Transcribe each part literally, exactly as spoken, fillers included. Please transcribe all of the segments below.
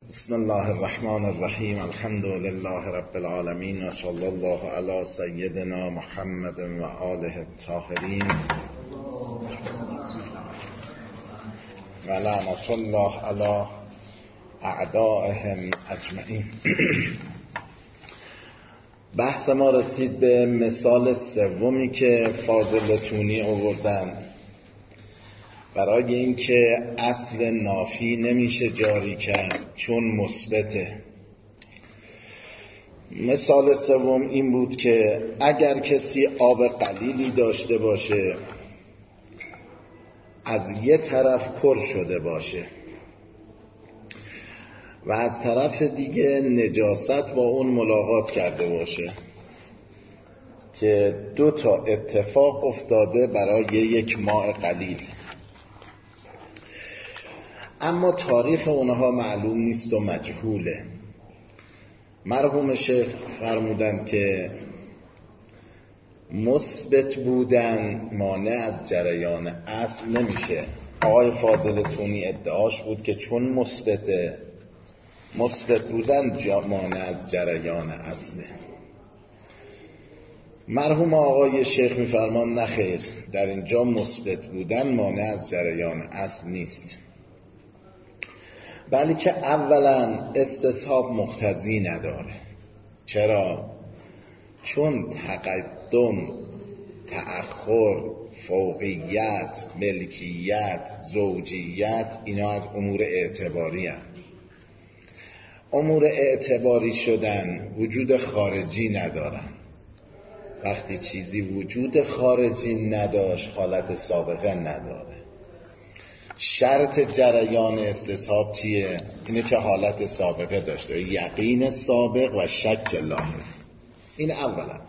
بسم الله الرحمن الرحیم. الحمد لله رب العالمین و صلی الله علی سیدنا محمد و آله الطاهرین و لعنت الله علی اعدائهم اجمعین. بحث ما رسید به مثال سومی که فاضل تونی آوردن برای اینکه اصل نافی نمیشه جاری کرد چون مثبته. مثال سوم این بود که اگر کسی آب قلیلی داشته باشه از یه طرف پر شده باشه و از طرف دیگه نجاست با اون ملاقات کرده باشه که دو تا اتفاق افتاده برای یک ماء قلیل، اما تاریخ اونها معلوم نیست و مجهوله. مرحوم شیخ فرمودند که مثبت بودن مانع از جریان اصل نمیشه. آقای فاضل تونی ادعاش بود که چون مثبته، مثبت بودن مانع از جریان اصله. مرحوم آقای شیخ میفرمان نخیر، در اینجا مثبت بودن مانع از جریان اصل نیست، بلکه اولا استصحاب مقتضی نداره. چرا؟ چون تقدم، تأخر، فوقیت، ملکیت، زوجیت اینا از امور اعتباری هست. امور اعتباری شدن وجود خارجی ندارن. وقتی چیزی وجود خارجی نداشت حالت سابقه نداره. شرط جریان استصحاب چیه؟ اینه که حالت سابقه داشته، یقین سابق و شک لاحق. این اولا.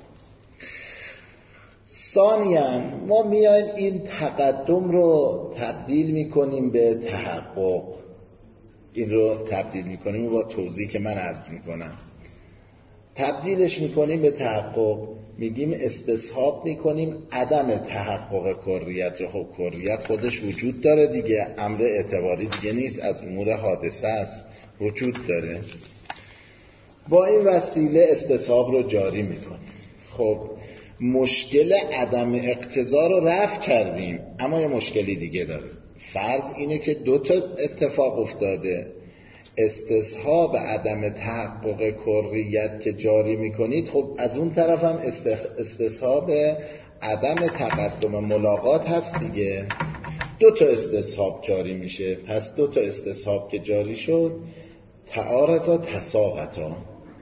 ثانیاً ما میایم این تقدم رو تبدیل میکنیم به تحقق. این رو تبدیل میکنیم با توضیح که من عرض میکنم. تبدیلش میکنیم به تحقق، میگیم استصحاب میکنیم عدم تحقق کریت. خب کریت خودش وجود داره دیگه، امر اعتباری دیگه نیست، از امور حادثه است، وجود داره. با این وسیله استصحاب رو جاری میکنیم. خب مشکل عدم اقتضا رو رفع کردیم، اما یه مشکلی دیگه داره. فرض اینه که دو تا اتفاق افتاده، استصحاب عدم تحقق کریت که جاری میکنید، خب از اون طرف هم استصحاب عدم تقدم ملاقات هست دیگه. دو تا استصحاب جاری میشه. پس دو تا استصحاب که جاری شد تعارضا تساقطا.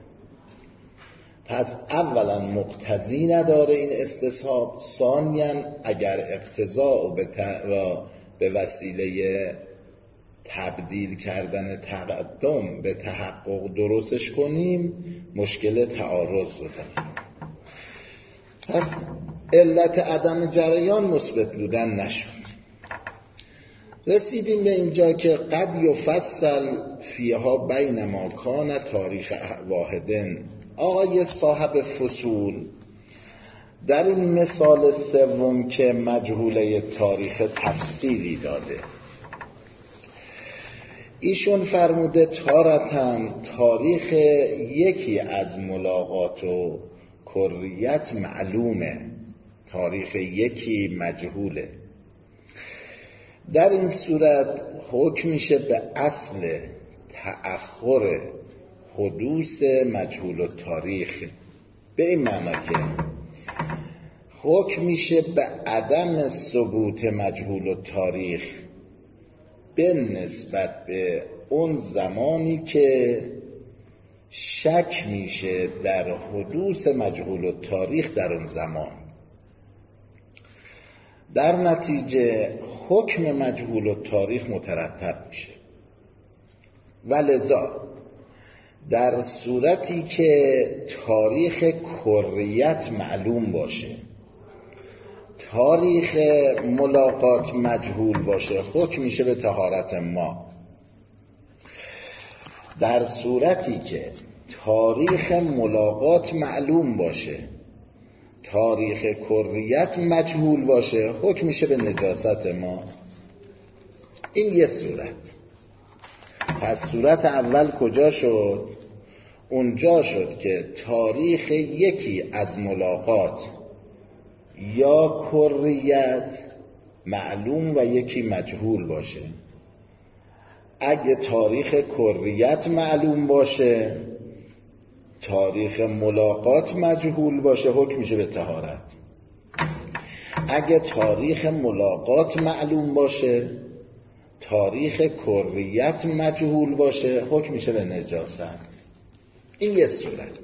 پس اولا مقتضی نداره این استصحاب. ثانیاً اگر اقتضا به را به وسیله تبدیل کردن تقدم به تحقق درستش کنیم، مشکل تعارض رو داریم. پس علت عدم جریان مثبت بودن نشد. رسیدیم به اینجا که قد یفصل فیها بین ما کان تاریخ واحدن. آقای صاحب فصول در این مثال سوم که مجهوله تاریخ تفصیلی داده، ایشون فرموده تارتن تاریخ یکی از ملاقات و کریت معلومه، تاریخ یکی مجهوله. در این صورت حکم میشه به اصل تأخر حدوث مجهول التاریخ، به این معنی که حکم میشه به عدم ثبوت مجهول التاریخ به نسبت به اون زمانی که شک میشه در حدوث مجهول التاریخ در اون زمان. در نتیجه حکم مجهول التاریخ مترتب میشه. ولذا در صورتی که تاریخ کریت معلوم باشه، تاریخ ملاقات مجهول باشه، حکم میشه به طهارت ما. در صورتی که تاریخ ملاقات معلوم باشه، تاریخ کریت مجهول باشه، حکم میشه به نجاست ما. این یه صورت. پس صورت اول کجا شد؟ اونجا شد که تاریخ یکی از ملاقات یا کریت معلوم و یکی مجهول باشه. اگه تاریخ کریت معلوم باشه، تاریخ ملاقات مجهول باشه، حکم میشه به طهارت. اگه تاریخ ملاقات معلوم باشه، تاریخ کریت مجهول باشه، حکم میشه به نجاست. این یه صورت.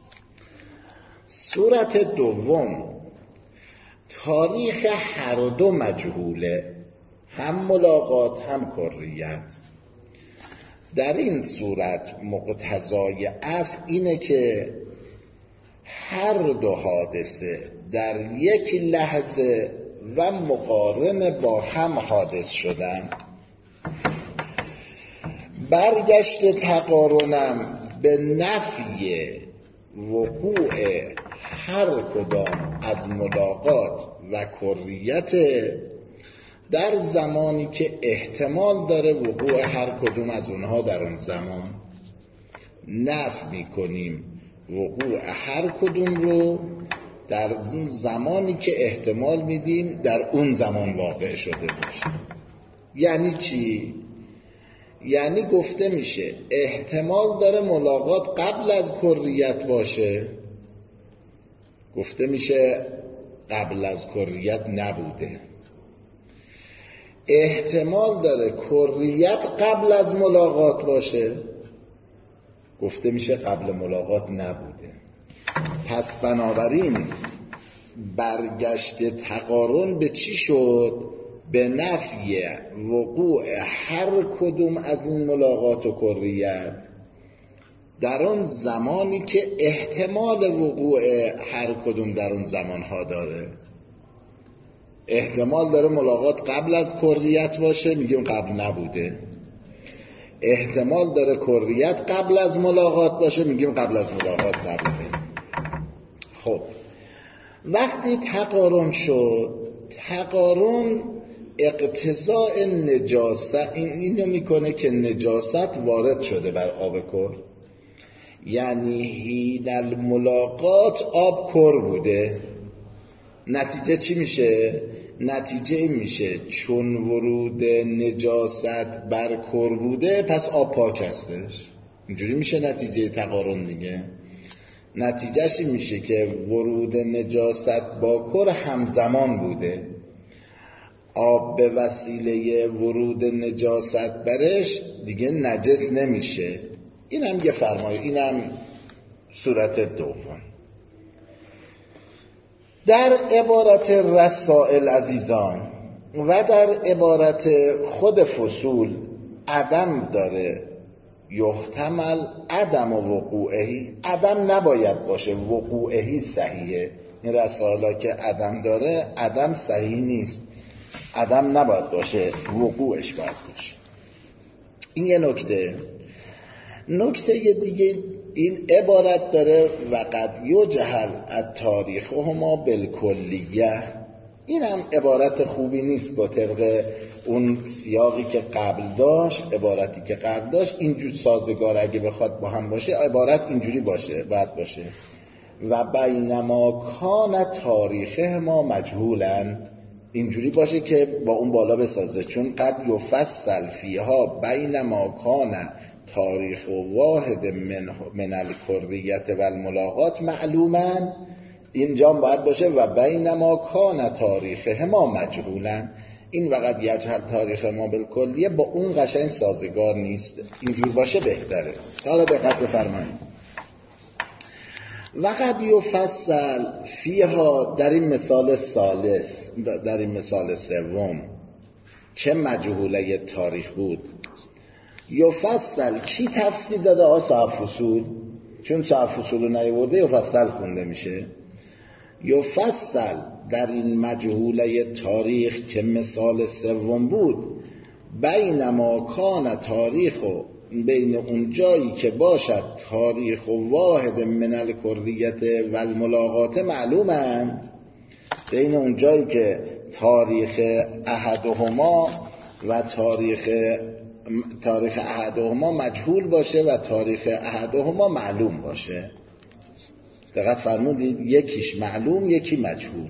صورت دوم، تاریخ هر دو مجهوله، هم ملاقات هم کریت. در این صورت مقتضای اصل اینه که هر دو حادثه در یک لحظه و مقارن با هم حادث شدن. برگشت تقارنم به نفی وقوع هر کدام از ملاقات و کریت در زمانی که احتمال داره وقوع هر کدوم از اونها در اون زمان. نفی میکنیم وقوع هر کدوم رو در زمانی که احتمال میدیم در اون زمان واقع شده باشه. یعنی چی؟ یعنی گفته میشه احتمال داره ملاقات قبل از کریت باشه، گفته میشه قبل از کریت نبوده. احتمال داره کریت قبل از ملاقات باشه، گفته میشه قبل ملاقات نبوده. پس بنابراین برگشت تقارن به چی شد؟ به نفی وقوع هر کدوم از این ملاقات و کریت در اون زمانی که احتمال وقوع هر کدوم در اون زمانها داره. احتمال داره ملاقات قبل از کریت باشه، میگیم قبل نبوده. احتمال داره کریت قبل از ملاقات باشه، میگیم قبل از ملاقات نبوده. خب وقتی تقارن شد، تقارن اقتضاء نجاست این اینو میکنه که نجاست وارد شده بر آب کر. یعنی حین الملاقات آب کر بوده. نتیجه چی میشه؟ نتیجه میشه چون ورود نجاست بر کر بوده پس آب پاک هستش. اینجوری میشه نتیجه تقارن دیگه. نتیجهش میشه که ورود نجاست با کر همزمان بوده. آب به وسیله ورود نجاست برش دیگه نجس نمیشه. این هم یه فرمایه. این هم صورت دوم. در عبارت رسائل عزیزان و در عبارت خود فصول عدم داره. یحتمل عدم و وقوعهی، عدم نباید باشه، وقوعهی صحیحه. این رسائل که عدم داره عدم صحیح نیست، عدم نباید باشه، وقوعش باید باشه. این یه نکته. نکته دیگه این عبارت داره و قد یجهل التاریخ هما بالکلیه. این هم عبارت خوبی نیست با طبق اون سیاقی که قبل داشت. عبارتی که قبل داشت اینجور سازگار اگه بخواد با هم باشه عبارت اینجوری باشه باید باشه و بینما کان تاریخه ما مجهولن. اینجوری باشه که با اون بالا بسازه، چون قد یفصل فیها بینما کان تاریخ واحد من, من الکریت و الملاقات معلومن. اینجا باید باشه و بینما کان تاریخه ما مجهولن. این وقت یجهل تاریخ ما بالکلیه با اون قشنگ سازگار نیست. اینجور باشه بهتره. حالا دقت بفرمایید. وقد یفصل فیها در این مثال ثالث، در این مثال سوم که مجهوله تاریخ بود، یفصل کی تفسیر داده؟ آ صاحب فصول، چون صاحب فصول رو نیورده یفصل خونده میشه. یفصل در این مجهوله تاریخ که مثال سوم بود، بین ما کان تاریخ و بین اون جایی که باشد تاریخ و واحد من الکریت و الملاقات معلومن، بین اون جایی که تاریخ احدهما و تاریخ تاریخ احدهما مجهول باشه و تاریخ احدهما معلوم باشه. دقت فرمودید، یکیش معلوم یکی مجهول.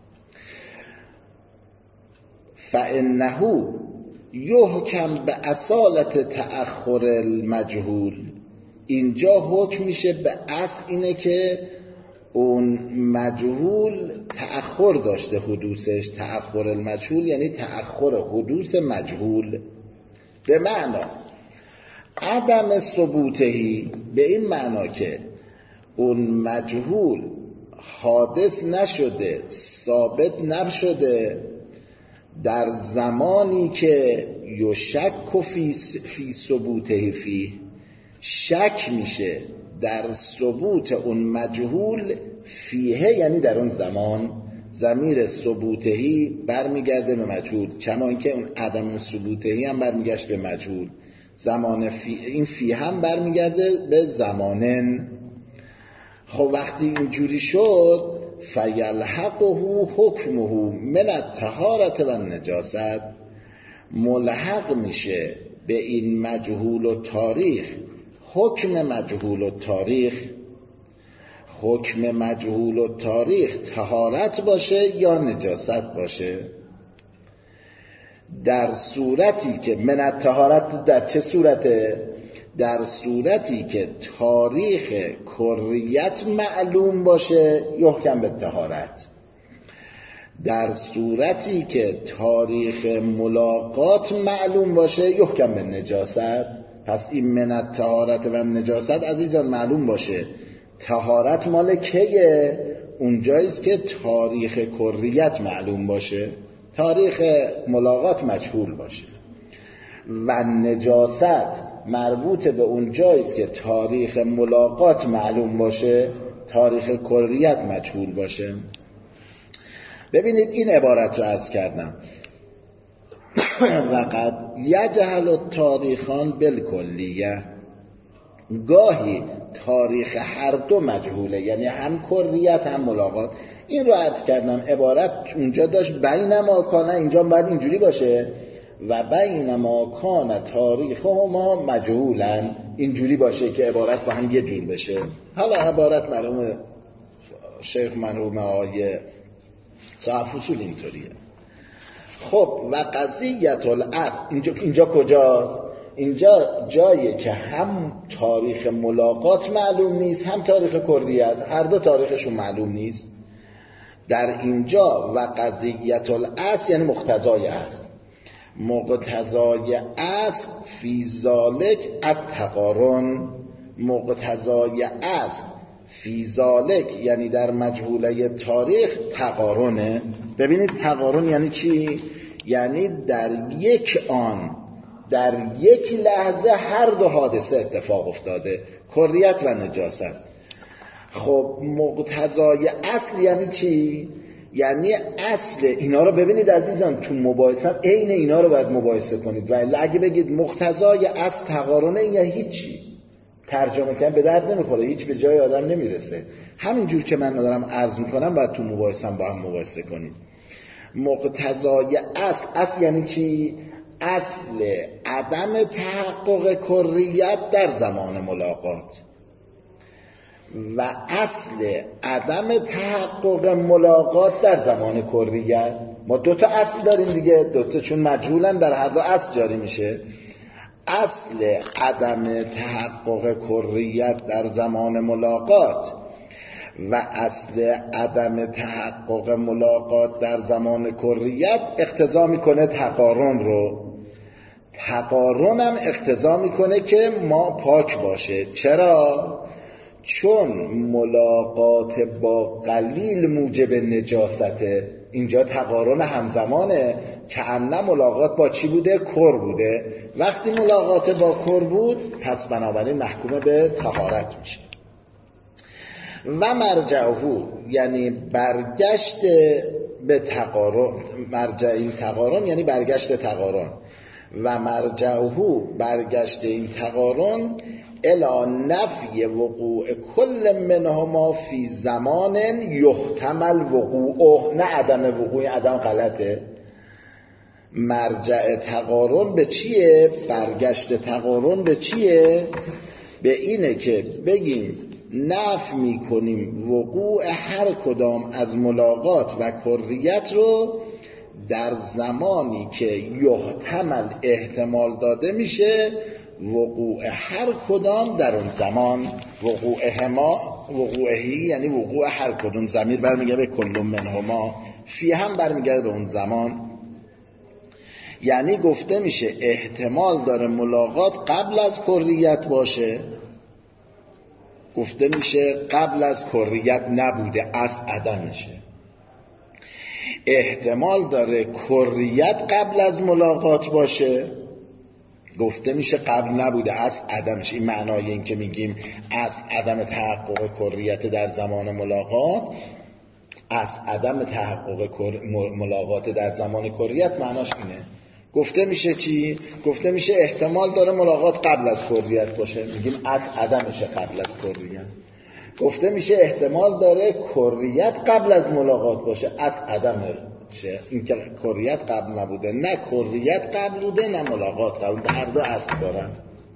فانه یحکم به اصالت تأخر المجهول. اینجا حکم میشه به اصل اینه که اون مجهول تأخر داشته حدوثش. تأخر المجهول یعنی تأخر حدوث مجهول، به معنا عدم ثبوتهی، به این معنا که اون مجهول حادث نشده، ثابت نشده در زمانی که یشک فی فی ثبوته فی، شک میشه در ثبوت اون مجهول فیه، یعنی در اون زمان. ضمیر ثبوتهی برمیگرده به مجهول، کما اینکه اون عدم ثبوتهی هم برمیگشت به مجهول. زمان فی، این فی هم برمیگرده به زمانن. خب وقتی اینجوری شد فیلحقه حکمه من الطهارة و النجاست، ملحق میشه به این مجهول و تاریخ حکم مجهول و تاریخ. حکم مجهول و تاریخ طهارت باشه یا نجاست باشه. در صورتی که من الطهارت، در چه صورته؟ در صورتی که تاریخ کریت معلوم باشه یحکم به طهارت. در صورتی که تاریخ ملاقات معلوم باشه یحکم به نجاست. پس این من الطهارت و نجاست عزیزان معلوم باشه طهارت مال کیه؟ اونجاییست که تاریخ کریت معلوم باشه، تاریخ ملاقات مجهول باشه. و نجاست مربوط به اون جاییست که تاریخ ملاقات معلوم باشه، تاریخ کریت مجهول باشه. ببینید این عبارت رو عرض کردم وقد یجهل التاریخان بالکلیه، گاهی تاریخ هر دو مجهوله، یعنی هم کریت هم ملاقات. این رو عرض کردم عبارت اونجا داشت بین ما کان، اینجا باید اینجوری باشه و بین ما کان تاریخ ما مجهولن، اینجوری باشه که عبارت با هم یه جور بشه. حالا عبارت مرحوم شیخ مرحوم آقای صاحب فصول اینطوریه. خب و قضیت الاصل اینجا, اینجا کجاست؟ اینجا جاییه که هم تاریخ ملاقات معلوم نیست هم تاریخ کریت، هر دو تاریخشون معلوم نیست. در اینجا و قضیت الاصل یعنی مقتضای اصل. مقتضای اصل فی ذالک التقارن، مقتضای اصل فی ذالک یعنی در مجهوله تاریخ تقارنه. ببینید تقارن یعنی چی؟ یعنی در یک آن، در یک لحظه هر دو حادثه اتفاق افتاده، کریت و نجاست. خب مقتضای اصل یعنی چی؟ یعنی اصل اینا رو ببینید عزیزان، تو مباحثه هم عین اینا رو باید مباحثه کنید. و اگه بگید مقتضای اصل تقارنه، این یعنی هیچی، ترجمه کنم به درد نمیخوره، هیچ به جای آدم نمیرسه. همینجور که من دارم عرض میکنم باید تو مباحثه هم با هم مباحثه کنید. مقتضای اصل، اصل یعنی چی؟ اصل عدم تحقق کریت در زمان ملاقات و اصل عدم تحقق ملاقات در زمان کریت. ما دو تا اصل داریم دیگه، دو تا چون مجهولن در هر دو اصل جاری میشه. اصل عدم تحقق کریت در زمان ملاقات و اصل عدم تحقق ملاقات در زمان کریت اقتضا میکنه تقارن رو. تقارن هم اقتضا میکنه که ما پاک باشه. چرا؟ چون ملاقات با قلیل موجب نجاسته. اینجا تقارن همزمانه، کأن ملاقات با چی بوده؟ کر بوده. وقتی ملاقات با کر بود پس بنابراین محکوم به طهارت میشه. و مرجعه یعنی برگشت به تقارن، مرجع این تقارن یعنی برگشت تقارن. و مرجعه برگشت این تقارن الی نفی وقوع کل منهما فی زمان یحتمل وقوعه، نه عدم وقوع، عدم غلطه، مرجع تقارن به چیه؟ برگشت تقارن به چیه؟ به اینه که بگیم نفی میکنیم وقوع هر کدام از ملاقات و کریت رو در زمانی که یحتمل احتمال داده میشه وقوع هر کدام در اون زمان. وقوع ما وقوعهی یعنی وقوع هر کدام، ضمیر برمیگرده به کل منهما، فی هم برمیگرده به اون زمان. یعنی گفته میشه احتمال داره ملاقات قبل از کریت باشه، گفته میشه قبل از کریت نبوده، از عدمشه. احتمال داره کریت قبل از ملاقات باشه، گفته میشه قبل نبوده، از عدمش. این معنای این که میگیم از عدم تحقق کریت در زمان ملاقات، از عدم تحقق ملاقات در زمان کریت معناش اینه. گفته میشه چی؟ گفته میشه احتمال داره ملاقات قبل از کریت باشه، میگیم از عدمشه قبل از کریت. گفته میشه احتمال داره کریت قبل از ملاقات باشه، از عدمشه. این که کریت قبل نبوده، نه کریت قبل بوده نه ملاقات قبل بوده، هر دو اصل دارن.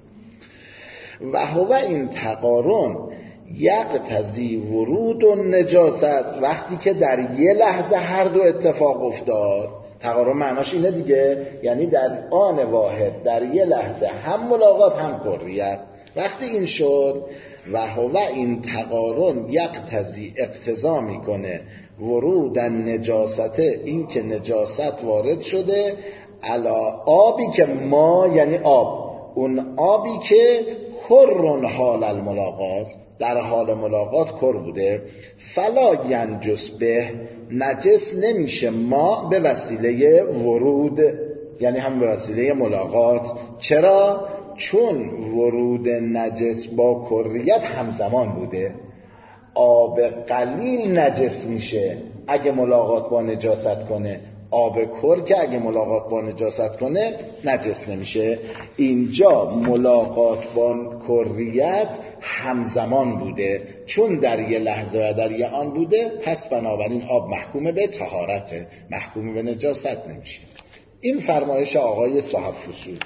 و هو این تقارن یقتضی ورود و نجاست، وقتی که در یه لحظه هر دو اتفاق افتاد. تقارن معناش اینه دیگه، یعنی در آن واحد در یه لحظه هم ملاقات هم کریت. وقتی این شد و هو این تقارن یقتضی اقتضا میکنه ورود نجاست، این که نجاست وارد شده، علا آبی که ما یعنی آب، اون آبی که کرن حال الملاقات، در حال ملاقات کر بوده، فلا ینجس به، نجس نمیشه ما به وسیله ورود، یعنی هم به وسیله ملاقات. چرا؟ چون ورود نجس با کریت همزمان بوده. آب قلیل نجس میشه اگه ملاقات با نجاست کنه، آب کر که اگه ملاقات با نجاست کنه نجس نمیشه. اینجا ملاقات با کریت همزمان بوده، چون در یه لحظه و در یه آن بوده، پس بنابراین آب محکوم به طهارته، محکوم به نجاست نمیشه. این فرمایش آقای صاحب فصول.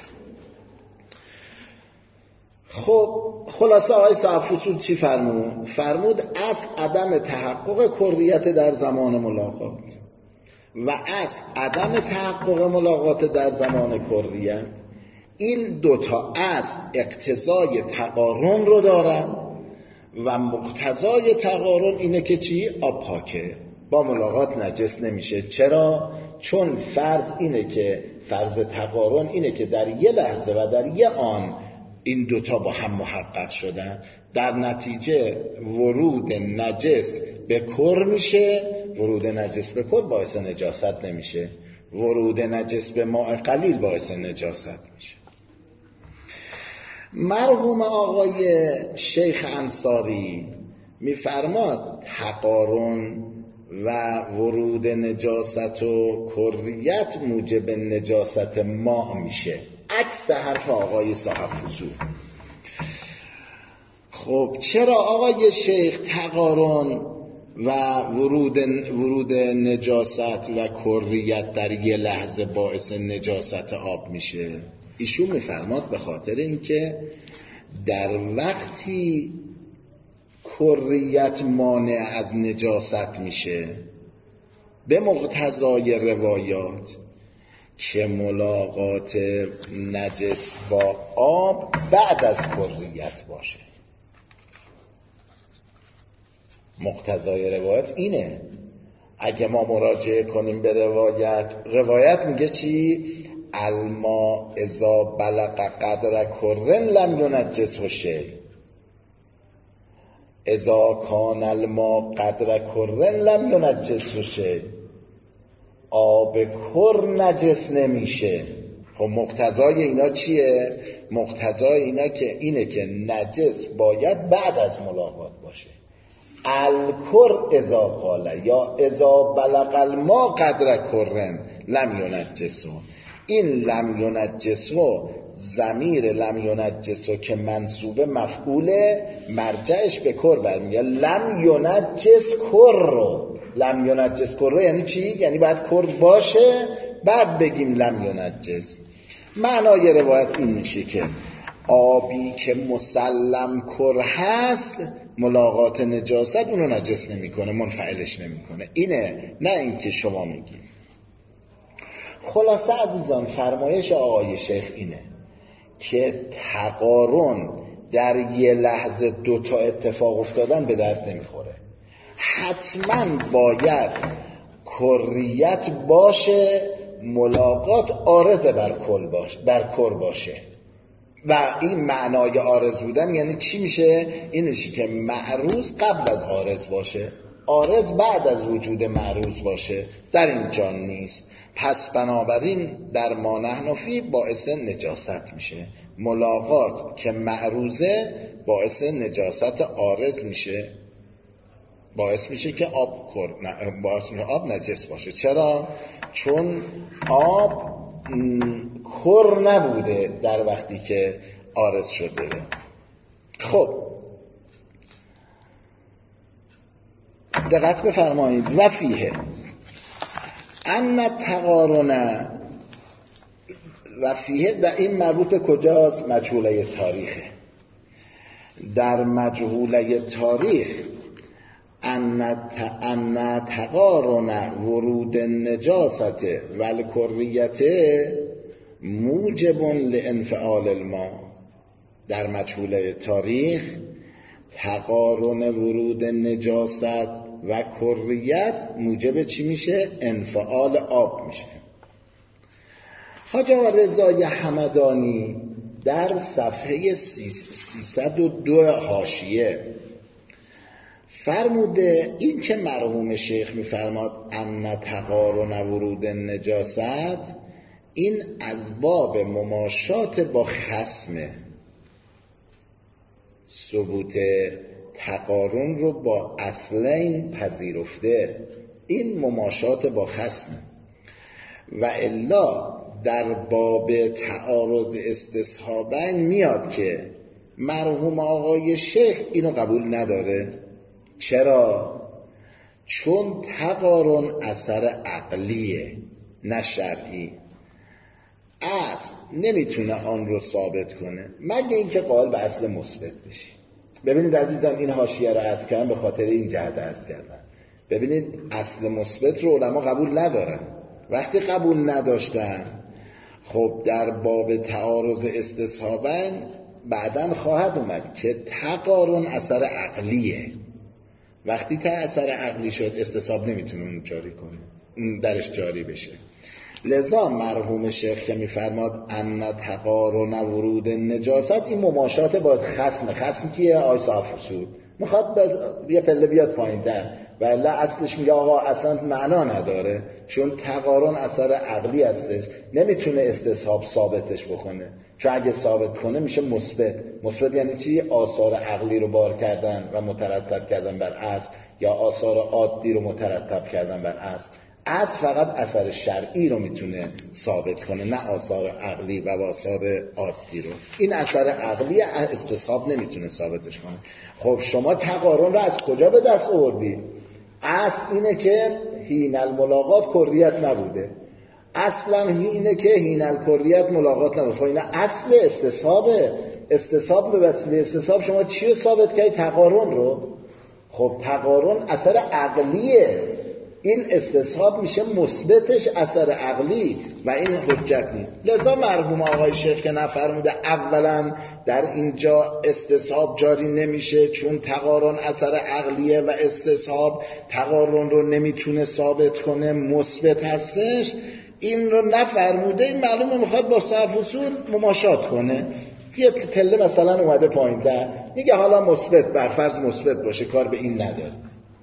خب خلاصه آقای صاحب فصول چی فرمود؟ فرمود از عدم تحقق کریت در زمان ملاقات و از عدم تحقق ملاقات در زمان کریت، این دوتا از اقتضای تقارن رو دارن و مقتضای تقارن اینه که چی؟ آب پاکه، با ملاقات نجس نمیشه. چرا؟ چون فرض اینه که فرض تقارن اینه که در یه لحظه و در یه آن این دوتا با هم محقق شدن، در نتیجه ورود نجس به کر میشه، ورود نجس به کر باعث نجاست نمیشه، ورود نجس به ماء قلیل باعث نجاست میشه. مرحوم آقای شیخ انصاری میفرماد تقارن و ورود نجاست و کریت موجب نجاست ماء میشه، عکس حرف آقای صاحب فصول. خب چرا آقای شیخ تقارن و ورود ورود نجاست و کریت در یه لحظه باعث نجاست آب میشه؟ ایشون میفرماد به خاطر اینکه در وقتی کریت مانع از نجاست میشه به مقتضای روایات که ملاقات نجس با آب بعد از کریت باشه. مقتضای روایت اینه، اگه ما مراجعه کنیم به روایت، روایت میگه چی؟ الما اذا بلغ قدر کرن لم ینجسه شیء، اذا کان الما قدر کرن لم ینجسه شیء، آب کر نجس نمیشه. خب مقتضای اینا چیه؟ مقتضای اینا که اینه که نجس باید بعد از ملاقات باشه. الکر اذا قال یا اذا بلغ الما قدر کرن لم ینجسه، این لم ینجسه ضمیر لم ینجسه که منصوب مفعوله، مرجعش به کر برمیگرده. لم ینجس کر رو، لم ینجس کر رو یعنی چی؟ یعنی باید کر باشه بعد بگیم لم ینجس. معنای روایت این میشه که آبی که مسلم کره هست ملاقات نجاست اونو نجس نمیکنه، منفعلش نمیکنه. اینه، نه اینکه شما میگید. خلاصه عزیزان فرمایش آقای شیخ اینه که تقارن در یه لحظه دوتا اتفاق افتادن به درد نمیخوره. حتما باید کریت باشه، ملاقات عارض بر کل باشه، بر کر باشه. و این معنای عارض بودن یعنی چی میشه؟ این میشه که معروض قبل از عارض باشه، عارض بعد از وجود معروض باشه. در اینجا نیست. پس بنابراین در ما نحن فی باعث نجاست میشه. ملاقات که معروضه باعث نجاست عارض میشه، باعث میشه که آب کر... باعث میشه آب نجس باشه. چرا؟ چون آب کر نبوده در وقتی که عارض شده. خب دقت بفرمایید. و فیه ان تقارن و فیه، در این مربوط به کجاست؟ مجهوله تاریخه. در مجهوله تاریخ ان تقارن ورود النجاست و الکریت موجب لانفعال الماء. در مجهوله تاریخ تقارن ورود نجاست و کریت موجب چی میشه؟ انفعال آب میشه. حاج آقا رضای همدانی در صفحه سیصد و دو حاشیه فرموده این که مرحوم شیخ میفرماد ان تقارن ورود نجاست، این از باب مماشات با خصمه. ثبوت تقارن رو با اصلین پذیرفته، این مماشات با خصمه. و الا در باب تعارض استصحابین میاد که مرحوم آقای شیخ اینو قبول نداره. چرا؟ چون تقارن اثر عقلیه نه شرعی. اصل نمیتونه آن رو ثابت کنه مگه اینکه قائل به اصل مثبت بشی. ببینید عزیزان این حاشیه رو عرض کردم به خاطر این جهت عرض کردم. ببینید اصل مثبت رو علما قبول ندارن. وقتی قبول نداشتن خب در باب تعارض استصحابین بعدن خواهد اومد که تقارن اثر عقلیه. وقتی تا اثر عقلی شد استصحاب نمیتونه اون جاری کنه، اون درش جاری بشه. لذا مرحوم شیخ که میفرماد ان تقارن ورود نجاست، این مماشات با خصم. خصم کیه؟ آی صاحب اصول میخواد یه پله بیاد پایین تر، ولی اصلش میگه آقا اصلا معنا نداره، چون تقارن اثر عقلی هستش، نمیتونه استصحاب ثابتش بکنه. چون اگه ثابت کنه میشه مثبت. مثبت یعنی چی؟ آثار عقلی رو بار کردن و مترتب کردن بر اصل، یا آثار عادی رو مترتب کردن بر اصل. اصل فقط اثر شرعی رو میتونه ثابت کنه، نه آثار عقلی و آثار عادی رو. این اثر عقلی استصحاب نمیتونه ثابتش کنه. خب شما تقارن رو از کجا به دست آوردی؟ اصل اینه که حین الملاقات کریت نبوده. اصلا اینه که حین الکریت ملاقات نبوده. خب این اصل استصحابه. استصحاب به وسیله استصحاب شما چی رو ثابت کردی؟ تقارن رو. خب تقارن اثر عقلیه، این استصحاب میشه مثبتش اثر عقلی و این حجت نیست. لذا مرحوم آقای شیخ که نفرموده اولا در اینجا استصحاب جاری نمیشه چون تقارن اثر عقلیه و استصحاب تقارن رو نمیتونه ثابت کنه، مثبت هستش، این رو نفرموده. این معلومه میخواد با صحف اصول مماشات کنه. یه پله مثلا اومده پایین تر میگه حالا مثبت، بر فرض مثبت باشه، کار به این نداره.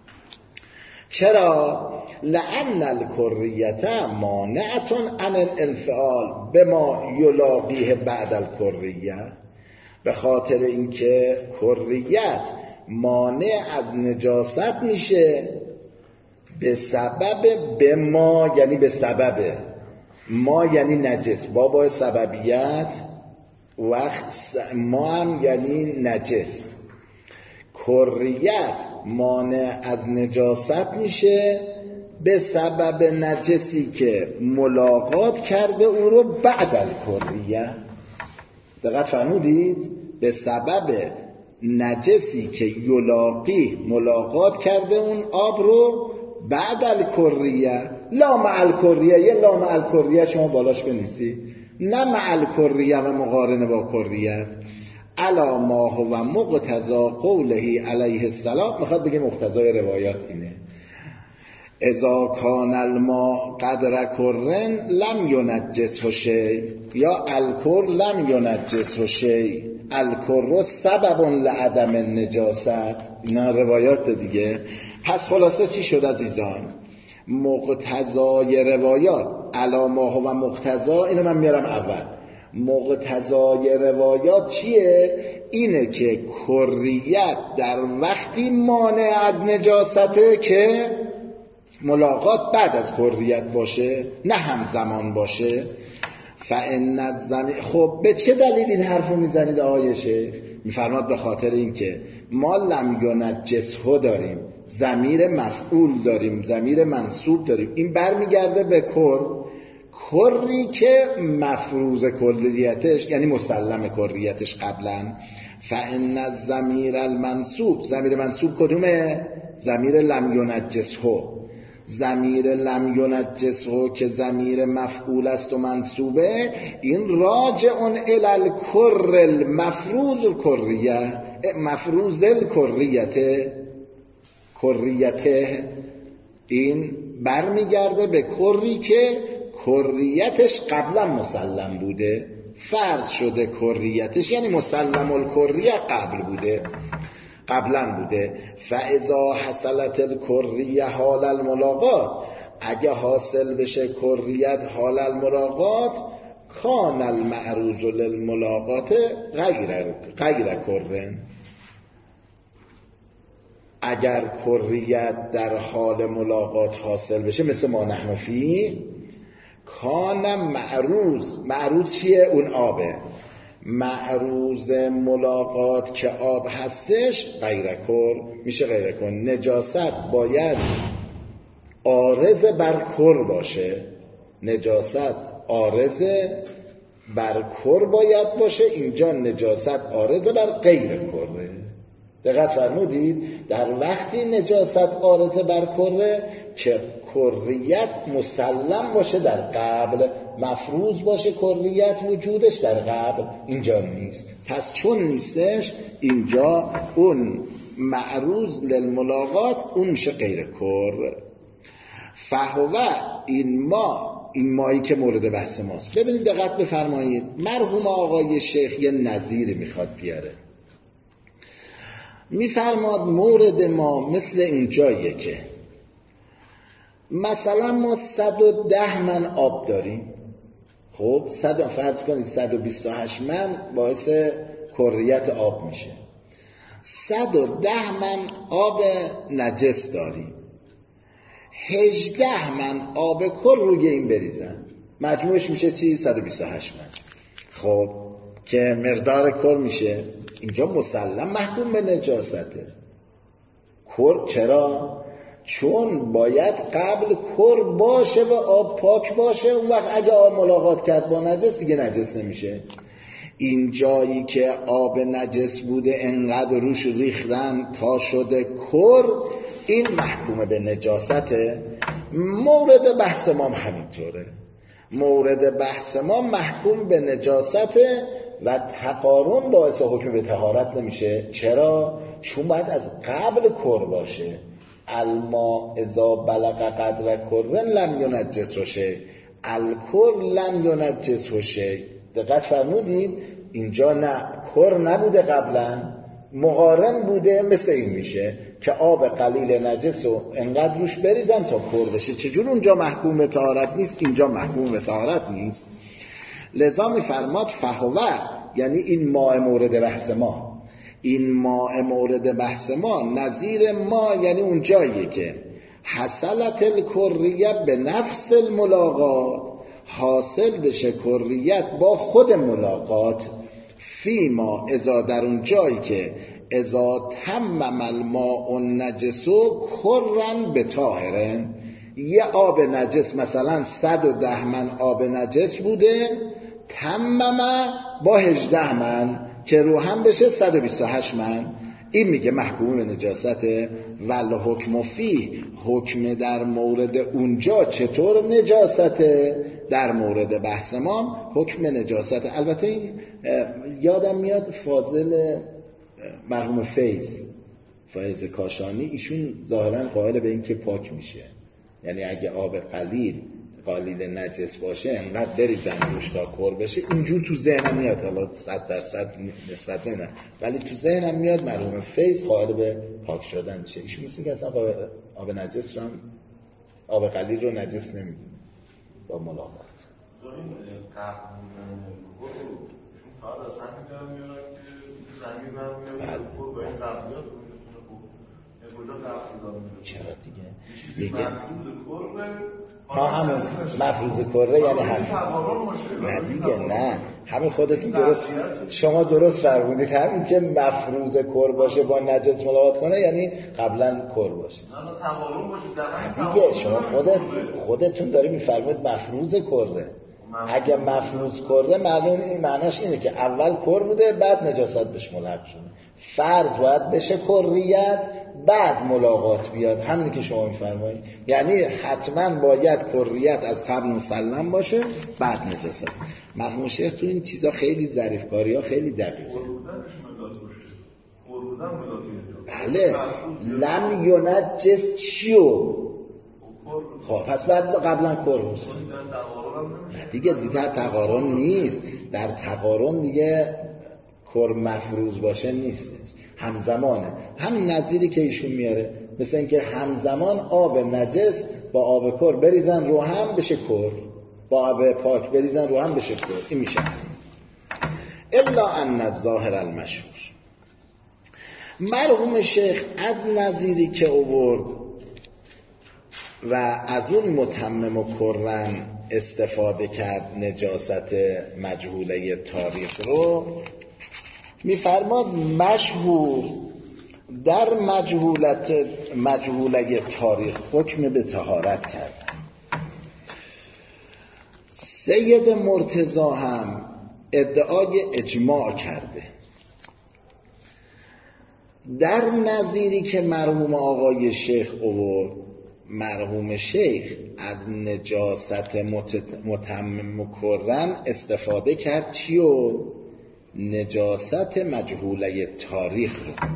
چرا؟ لأن الکریت مانعة عن الانفعال بما یلاقیه بعد الکریه. به خاطر اینکه کریت مانع از نجاست میشه به سبب به ما، یعنی به سبب ما یعنی نجس، بابا سببیت وقت ما هم یعنی نجس. کریت مانع از نجاست میشه به سبب نجسی که ملاقات کرده او رو بعد الکریه. دقت فرمودید؟ به سبب نجسی که یلاقی ملاقات کرده اون آب رو بعد الکریه، لا مع الکریه. یه لا مع الکریه شما بالاش بنویسی، نه مع الکریه و مقارنه با کریت. علا ما هو مقتضا قوله علیه السلام، میخواد بگه مقتضای روایات اینه: اذا کان الماء قدر کرن لم ینجسه شیء، یا الکر لم ینجسه شیء، الکر سبب لعدم النجاست. اینا روایات دیگه. پس خلاصه چی شد عزیزان؟ مقتضای روایات علا ما هو مقتضا، اینو من میارم اول. مقتضای روایات چیه؟ اینه که کریت در وقتی مانع از نجاسته که ملاقات بعد از کریت باشه، نه همزمان باشه. فان الزمیر، خب به چه دلیل این حرفو میزنید آقای شیخ؟ میفرماد به خاطر اینکه ما لم ینجسه داریم، ضمیر مفعول داریم، ضمیر منصوب داریم، این برمیگرده به کر، کری که مفروض کلیتش یعنی مسلم کلیتش قبلا. فان الضمیر المنصوب، ضمیر منصوب کدومه؟ ضمیر لم ینجسه. ضمیر لم ینجسه که ضمیر مفعول است و منصوبه، این راجع الی الکر المفروض الکریه، مفروض الکریته، کریته، این برمیگرده به کری که کریتش قبلا مسلم بوده، فرض شده کریتش یعنی مسلم الکریه قبل بوده، قبلا بوده. فاذا حصلت الکریه حال الملاقات، اگه حاصل بشه کریت حال الملاقات، کان المعروض للملاقات غیر غیر کرن. اگر کریت در حال ملاقات حاصل بشه مثل ما نحن فی، کان معروض، معروض چیه؟ اون آبه، معروض ملاقات که آب هستش غیر کر میشه غیر کر. نجاست باید عارض بر کر باشه، نجاست عارض بر کر باید باشه، اینجا نجاست عارض بر غیر کره. دقت فرمودید؟ در وقتی نجاست عارض بر کره که کریت مسلم باشه در قبل، مفروض باشه کریت وجودش در قبل، اینجا نیست. پس چون نیستش اینجا اون معروض للملاقات اون میشه غیر کر. فهو، این ما، این مایی که مورد بحث ماست. ببینید دقت بفرمایید، مرحوم آقای شیخ یه نظیری میخواد بیاره. میفرماد مورد ما مثل اینجاییه که مثلا ما صد و ده من آب داریم، خب صد فرض کنید صد و بیست و هشت من باعث کریت آب میشه، صد و ده من آب نجس داریم، هجده من آب کر روی این بریزن، مجموعش میشه چی؟ صد و بیست و هشت من. خب که مقدار کر میشه، اینجا مسلم محکوم به نجاسته. کر چرا؟ چون باید قبل کر باشه و آب پاک باشه، اون وقت اگه آب ملاقات کرد با نجس دیگه نجس نمیشه. این جایی که آب نجس بوده انقدر روش ریختن تا شده کر، این محکوم به نجاسته. مورد بحث ما همینطوره، مورد بحث ما محکوم به نجاسته و تقارن باعث حکم به طهارت نمیشه. چرا؟ چون باید از قبل کر باشه. الما اذا بلغ قدر کرن لم ینجسه شیء، الکر لم ینجسه شیء. دقت فرمودید؟ اینجا نه کر نبوده قبلا، مقارن بوده، مثل این میشه که آب قلیل نجس و انقدر روش بریزن تا کر بشه. چجور اونجا محکوم به طهارت نیست، اینجا محکوم به طهارت نیست؟ لذا میفرماد فهوه، یعنی این ماء مورد بحث ما، این ماء مورد بحث ما نظیر ما، یعنی اون جاییه که حصلت الکریه به نفس الملاقات، حاصل بشه کریت با خود ملاقات، فی ما ازا، در اون جایی که ازا تمم الماء النجس کرن به طاهرن، یه آب نجس مثلا صد و ده من آب نجس بوده، تممه با هجده من که رو هم بشه صد و بیست و هشت من، این میگه محکوم به نجاسته. ول حکم فی، حکم در مورد اونجا چطور نجاسته؟ در مورد بحث ما حکم نجاسته. البته این یادم میاد فاضل مرحوم فیض فیض کاشانی، ایشون ظاهرا قائل به این که پاک میشه، یعنی اگه آب قلیل قلیل نجس باشه انقدر بریزن روش تا کر بشه. اینجور تو ذهنم میاد، حالا صد درصد نسبت نه، ولی تو ذهنم میاد مرحوم فیض قائل به پاک شدن چه. ایشون مثل که اصلا آب نجس رو هم آب قلیل رو نجس نمیدونه با ملاقات. این قهرمان رو چون فقط از همین دارم میارن که زمین برم میارن با این قبلیات رو میرسونه خوب کجا قبلی دارم میرسونه. چرا دیگه؟ دیگه مفروض کره ها همون مفروض کره یعنی همین. نه دیگه نه، همین خودتون درست شما درست فرمودید، همین که مفروض کر باشه با نجس ملاقات کنه یعنی قبلا کر باشه. نه تقارن باشه در دیگه شما خودت خودتون داری میفرمایید مفروض کره. اگه مفروض کره معلوم این معناش اینه که اول کر بوده بعد نجاست بهش ملحق شده. فرض باید بشه کریت بعد ملاقات بیاد، همینی که شما میفرمایید، یعنی حتما باید کریت از قبل مسلم باشه بعد نجاست. مرحوم شیخ تو این چیزا خیلی ظریفکاری ها خیلی دقیقه. بله لم ینجس چیو، خب پس بعد قبلا کر باشه. نه دیگه دیگه تقارن نیست، در تقارن دیگه کر مفروض باشه نیست، همزمانه. همین نظیری که ایشون میاره، مثل اینکه همزمان آب نجس با آب کر بریزن رو هم بشه کر، با آب پاک بریزن رو هم بشه کر، این میشه. الا ان الظاهر المشهور. مرحوم شیخ از نظیری که آورد و از اون متمم و کرن استفاده کرد نجاست مجهوله تاریخ رو، میفرماد مشهور در مجهولت مجهوله تاریخ حکم به طهارت کرد. سید مرتضی هم ادعای اجماع کرده. در نظیری که مرحوم آقای شیخ آورد، مرحوم شیخ از نجاست متمم کرن استفاده کرد چیو؟ نجاست مجهوله تاریخ رو.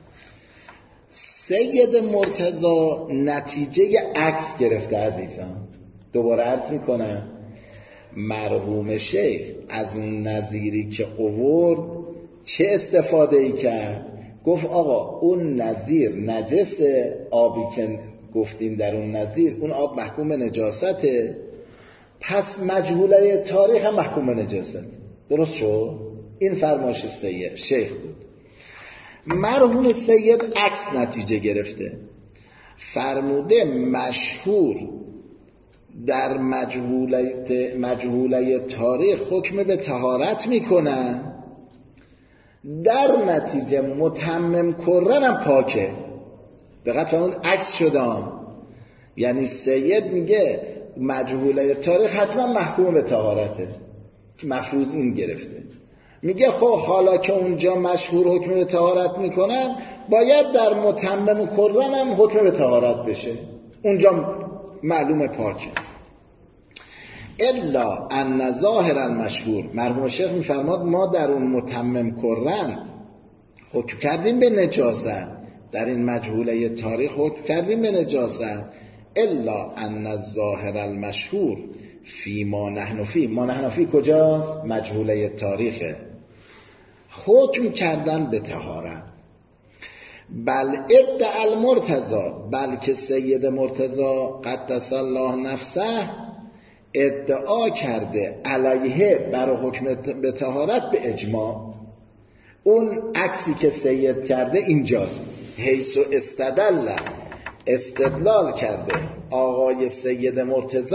سید مرتضی نتیجه عکس گرفته عزیزان. دوباره عرض میکنم مرحوم شیخ از اون نظیری که آورد چه استفاده ای کرد؟ گفت آقا اون نظیر نجسه، آبی که گفتیم در اون نظیر اون آب محکوم نجاسته، پس مجهوله تاریخ هم محکوم نجاسته. درست شد؟ این فرمایش سید شیخ بود. مرحوم سید عکس نتیجه گرفته، فرموده مشهور در مجهوله مجهوله تاریخ حکم به طهارت میکنن، در نتیجه متمم کرن هم پاکه. دقیق فرمود عکس شدم، یعنی سید میگه مجهوله تاریخ حتما محکوم به طهارته که مفروض این گرفته. میگه خب حالا که اونجا مشهور حکم به طهارت میکنن، باید در متمم کرن هم حکم به طهارت بشه، اونجا معلوم پاکه. الا ان ظاهر المشهور، مرحوم شیخ میفرماد ما در اون متمم کرن حکم کردیم به نجاست، در این مجهوله تاریخ حکم کردیم به نجاست. الا ان الظاهر المشهور فی ما نحن فی، ما نحن فی کجاست؟ مجهوله تاریخه، حکم کردن به طهارت. بل ادعا المرتضی، بلکه سید مرتضی قدس الله نفسه ادعا کرده علیه بر حکم به طهارت به اجماع. اون عکسی که سید کرده اینجاست، حیث استدل، استدلال کرده آقای سید مرتضی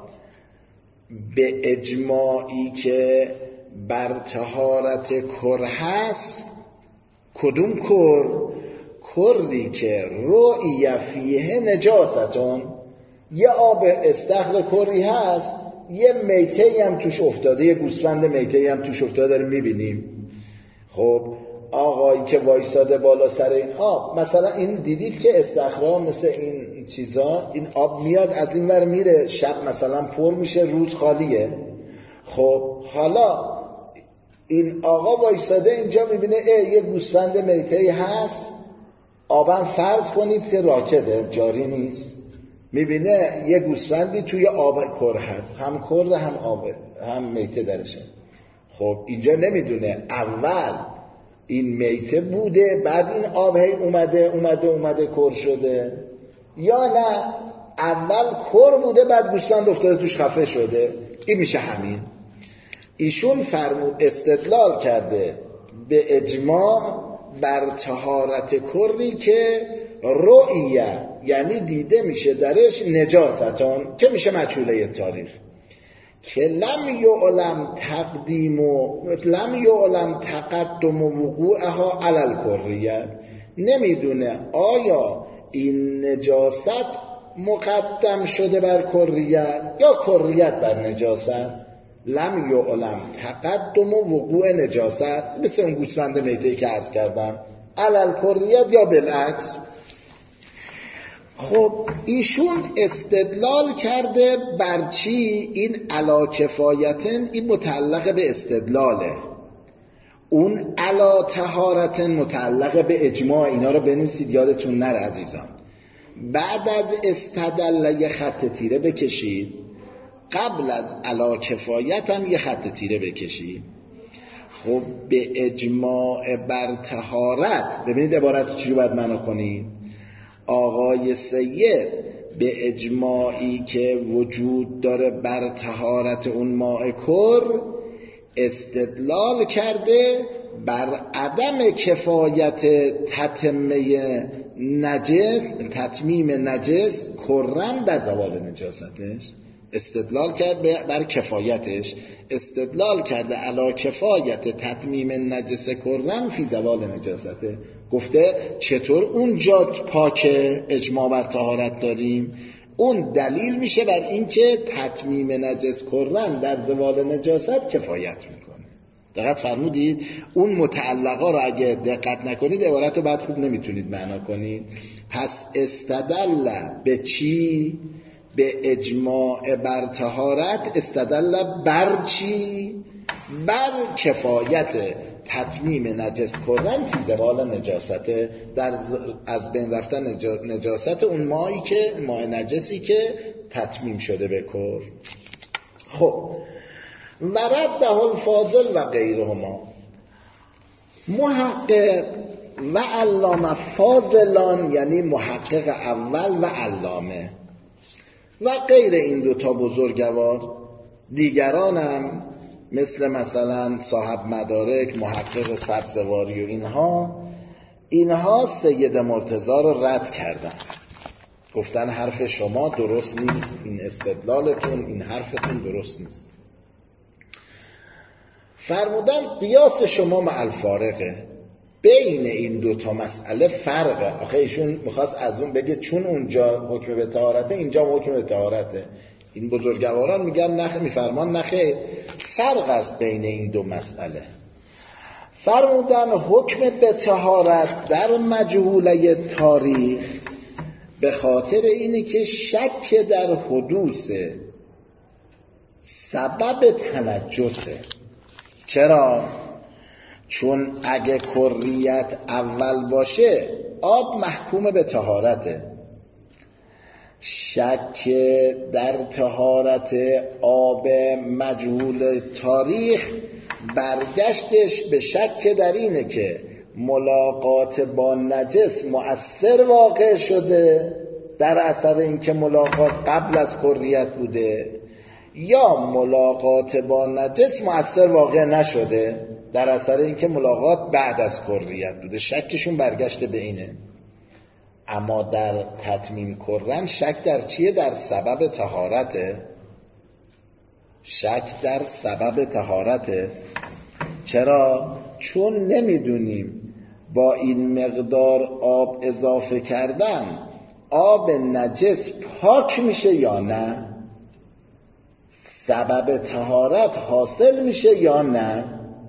به اجماعی که بر طهارت کر هست. کدوم کر؟ کری که رؤی فیه نجاستون، یه آب استخر کری هست، یه میته‌ای هم توش افتاده، یه گوسفند میته‌ای هم توش افتاده داریم میبینیم. خب آقایی که وایساده بالا سر این آب، مثلا این دیدید که استخرها مثل این چیزا، این آب میاد از این ور میره، شب مثلا پر میشه، روز خالیه. خب حالا این آقا وایساده اینجا میبینه اه یه گوسفند میته‌ای هست، آبم فرض کنید که راکده، جاری نیست، میبینه یه گوسفندی توی آب کر هست، هم کر هم آب هم میته درشه. خب اینجا نمیدونه اول این میته بوده بعد این آب هی اومده اومده اومده کر شده، یا نه اول کر بوده بعد گوسفند افتاده توش خفه شده. این میشه همین. ایشون فرمود استدلال کرده به اجماع بر طهارت کری که رؤیه، یعنی دیده میشه درش نجاستان، که میشه مجهوله تاریخ، که لم یعلم تقدیم و لم یعلم تقدم وقوعها علی الکریه، نمیدونه آیا این نجاست مقدم شده بر کریت یا کریت بر نجاست. لم یعلم تقدم و وقوع نجاست، مثل اون گوسفند میته‌ای که عرض کردم، علی الکریت یا بالعکس. خب ایشون استدلال کرده بر چی؟ این علا کفایتن، این متعلق به استدلاله، اون علا طهارتن متعلق به اجماع. اینا رو بنویسید یادتون نره عزیزان. بعد از استدل یه خط تیره بکشید، قبل از علا کفایت هم یه خط تیره بکشید. خب به اجماع بر طهارت، ببینید عبارت چی رو باید معنا کنید. آقای سید به اجماعی که وجود داره بر طهارت اون ماء کر استدلال کرده بر عدم کفایت تتمه نجس، تتمیم نجس کرن در زوال نجاستش. استدلال کرد بر کفایتش، استدلال کرده علا کفایت تتمیم نجس کرن فی زوال نجاسته. گفته چطور اونجا پاکه اجماع بر طهارت داریم؟ اون دلیل میشه بر این که تتمیم نجس کرن در زوال نجاست کفایت میکنه. دقت فرمودید؟ اون متعلقا رو اگه دقت نکنید عبارت رو بعد خوب نمیتونید معنا کنید. پس استدل به چی؟ به اجماع بر طهارت. استدل بر چی؟ بر کفایت تتمیم نجس کردن فی زوال نجاست، در از بین رفتن نجاست اون مایی که ماء نجسی که تتمیم شده به کر. خب ورده الفاضل و غیرهما، محقق و علامه فاضلان یعنی محقق اول و علامه و غیر این دوتا بزرگوار دیگرانم مثل مثلا صاحب مدارک، محقق سبزواری و اینها اینها سید مرتضی رو رد کردن، گفتن حرف شما درست نیست، این استدلالتون، این حرفتون درست نیست. فرمودن قیاس شما مع الفارقه، بین این دوتا مسئله فرقه. آخه ایشون میخواست از اون بگه چون اونجا حکم به طهارته اینجا حکم به طهارته. این بزرگواران میگن نخ میفرمان نخه، فرق است بین این دو مسئله. فرمودن حکم به طهارت در مجهوله تاریخ به خاطر اینه که شک در حدوث سبب تنجسه. چرا؟ چون اگه کریت اول باشه آب محکوم به طهارته، شک در طهارت آب مجهول تاریخ برگشتش به شک در اینه که ملاقات با نجس مؤثر واقع شده در اثر اینکه ملاقات قبل از کریت بوده، یا ملاقات با نجس مؤثر واقع نشده در اثر اینکه ملاقات بعد از کریت بوده. شکشون برگشته به اینه. اما در تتمیم کرن شک در چیه؟ در سبب طهارته. شک در سبب طهارته. چرا؟ چون نمیدونیم با این مقدار آب اضافه کردن آب نجس پاک میشه یا نه؟ سبب طهارت حاصل میشه یا نه؟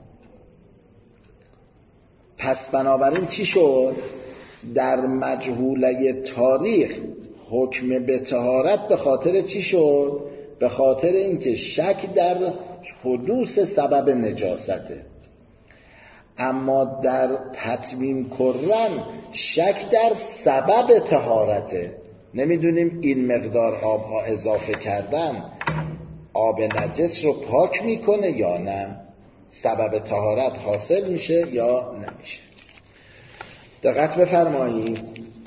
پس بنابراین چی شد؟ در مجهوله تاریخ حکم به طهارت به خاطر چی شد؟ به خاطر اینکه شک در حدوث سبب نجاسته. اما در تتمیم کردن شک در سبب طهارته. نمیدونیم این مقدار آب ها اضافه کردن آب نجس رو پاک میکنه یا نه، سبب طهارت حاصل میشه یا نمیشه. دقت بفرمایید.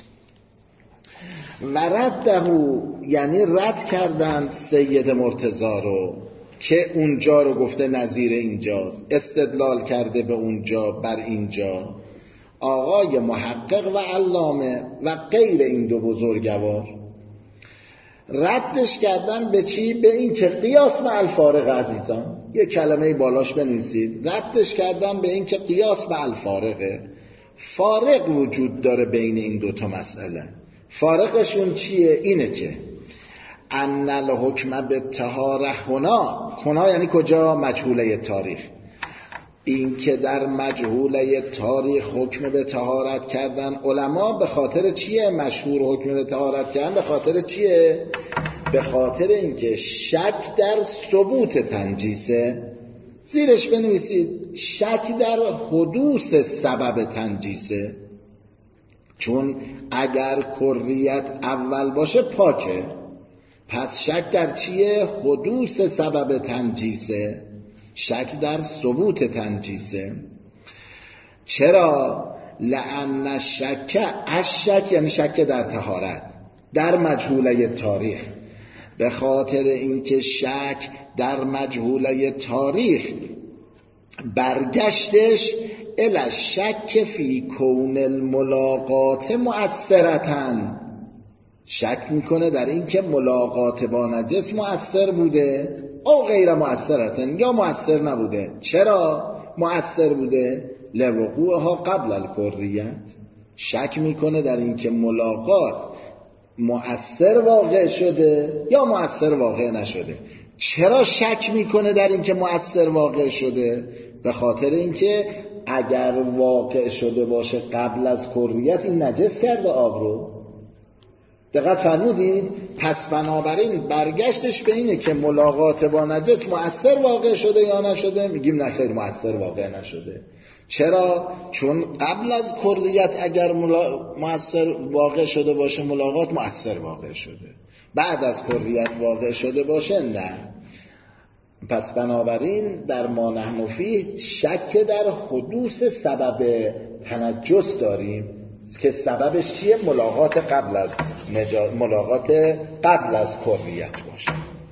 و ردهو یعنی رد کردند سید مرتضی رو که اونجا رو گفته نظیر اینجاست، استدلال کرده به اونجا بر اینجا. آقای محقق و علامه و غیر این دو بزرگوار ردش کردن به چی؟ به این که قیاس مع الفارق. عزیزان یه کلمه بالاش بنویسید. ردش کردن به این که قیاس مع الفارقه. فارق وجود داره بین این دوتا مسئله. فارقشون چیه؟ اینه که ان الحکم به طهاره هنا، هنا یعنی کجا؟ مجهوله تاریخ. این که در مجهوله تاریخ حکم به طهارت کردن علما به خاطر چیه؟ مشهور حکم به طهارت کردن به خاطر چیه؟ به خاطر اینکه شک در ثبوت تنجیسه. زیرش بنویسید شک در حدوث سبب تنجیسه. چون اگر کریت اول باشه پاکه، پس شک در چیه؟ حدوث سبب تنجیسه، شک در ثبوت تنجیسه. چرا؟ لأن الشک، الشک یعنی شک در طهارت در مجهوله تاریخ. به خاطر اینکه شک در مجهوله تاریخ برگشتش الی الشک فی کون الملاقات مؤثرتن، شک میکنه در این که ملاقات با نجس مؤثر بوده او غیر مؤثرتن، یا مؤثر نبوده. چرا مؤثر بوده؟ لوقوعها قبل الکریت. شک میکنه در این که ملاقات مؤثر واقع شده یا مؤثر واقع نشده. چرا شک میکنه در این که مؤثر واقع شده؟ به خاطر اینکه اگر واقع شده باشه قبل از کریت این نجس کرده آب رو. دقت فرمودید؟ پس بنابراین برگشتش به اینه که ملاقات با نجس مؤثر واقع شده یا نشده؟ میگیم نه خیر، مؤثر واقع نشده. چرا؟ چون قبل از کریت اگر مؤثر واقع شده باشه ملاقات مؤثر واقع شده، بعد از کریت واقع شده باشه نه. پس بنابراین در ما نحن فیه شک در حدوث سبب تنجس داریم که سببش چیه؟ ملاقات قبل از نجا... ملاقات قبل از کریت باشه.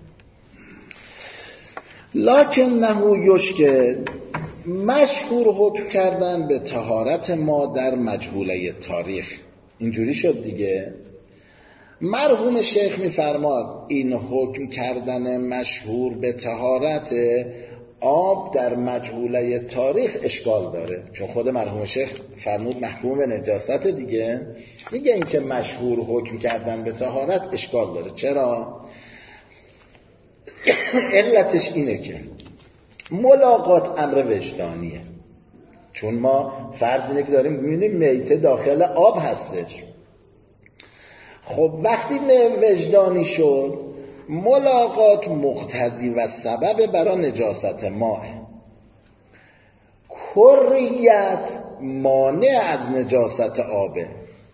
لکن نهو یشکل، مشهور حکم کردن به طهارت ما در مجهوله تاریخ. اینجوری شد دیگه. مرحوم شیخ میفرماد این حکم کردن مشهور به طهارت آب در مجهوله تاریخ اشکال داره. چون خود مرحوم شیخ فرمود محکوم به نجاست دیگه. میگه این که مشهور حکم کردن به طهارت اشکال داره. چرا؟ علتش اینه که ملاقات امر وجدانیه. چون ما فرض اینه که داریم میبینیم میته داخل آب هستش. خب وقتی وجدانی شد ملاقات مقتضی و سبب برای نجاست ماه، کریت مانع از نجاست آبه.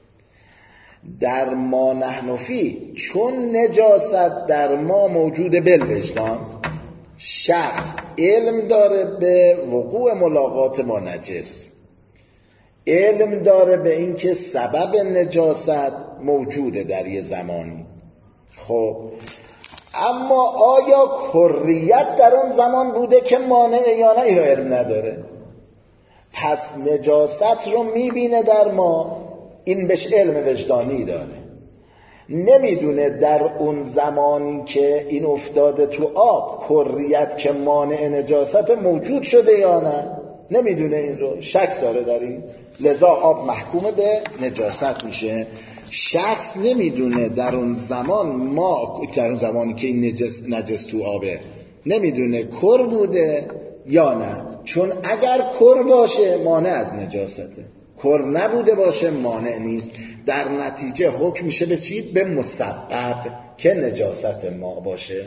در ما نحن فی، چون نجاست در ما موجود بالوجدان، شخص علم داره به وقوع ملاقات با نجس، علم داره به این که سبب نجاست موجوده در یه زمانی. خب اما آیا کریت در اون زمان بوده که مانع یا نه؟ اینو علم نداره. پس نجاست رو میبینه در ما، این بهش علم وجدانی داره. نمیدونه در اون زمانی که این افتاده تو آب کریت که مانع نجاست موجود شده یا نه. نمیدونه این رو، شک داره در این، لذا آب محکوم به نجاست میشه. شخص نمیدونه در اون زمان، ما در اون زمانی که این نجس, نجس تو آبه، نمیدونه کر بوده یا نه، چون اگر کر باشه مانع از نجاسته، کر نبوده باشه مانع نیست. در نتیجه حکم میشه به چی؟ به مسبب که نجاست ما باشه.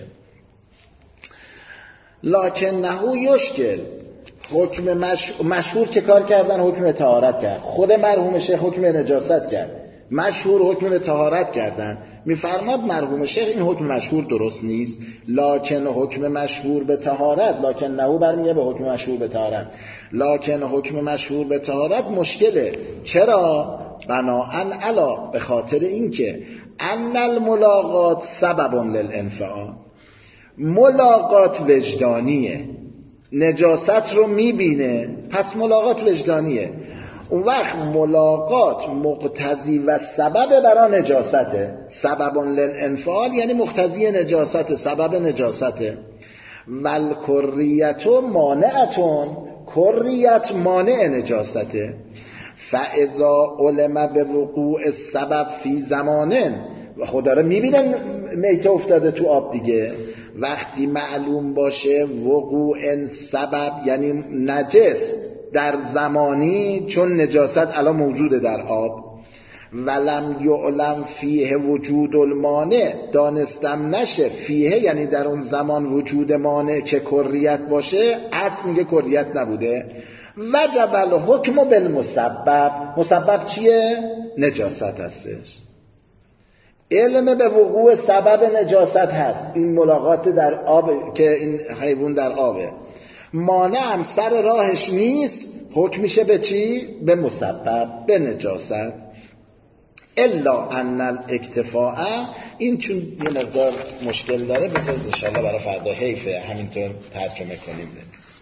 لکن نهو یشکل، حکم مش... مشهور چه کار کردن؟ حکم طهارت کرد. خود مرحوم شیخ حکم نجاست کرد، مشهور حکم طهارت کردن. میفرماد مرحوم شیخ این حکم مشهور درست نیست، لکن حکم مشهور به طهارت، لکن نهو برمیگه به حکم مشهور به طهارت، لکن حکم مشهور به طهارت مشکله. چرا؟ بناءً علا، به خاطر اینکه ان الملاقات سبب للانفعال، ملاقات وجدانیه، نجاست رو میبینه، پس ملاقات وجدانیه. اون وقت ملاقات مقتضی و سبب برای نجاسته، سبب للانفعال یعنی مقتضی نجاسته، سبب نجاسته. والکریت مانعتون، کریت مانع نجاسته. فاذا علم به وقوع السبب فی زمانن، و خدا رو میبینن میته افتاده تو آب دیگه، وقتی معلوم باشه وقوع سبب یعنی نجس در زمانی، چون نجاست الان موجوده در آب، ولم یعلم فیه وجود المانع، دانستم نشه فیه یعنی در اون زمان وجود مانع که کریت باشه، اصل میگه کریت نبوده، وجب الحکم بالمسبب. مسبب چیه؟ نجاست هستش. علم به وقوع سبب نجاست هست، این ملاقات در آب که این حیوان در آبه، مانع هم سر راهش نیست، حکم میشه به چی؟ به مسبب، به نجاست. الا ان الاکتفاء، این چون یه مقدار مشکل داره، بذارید ان شاءالله برای فردا حیفه همینطور ترجمه کنیم.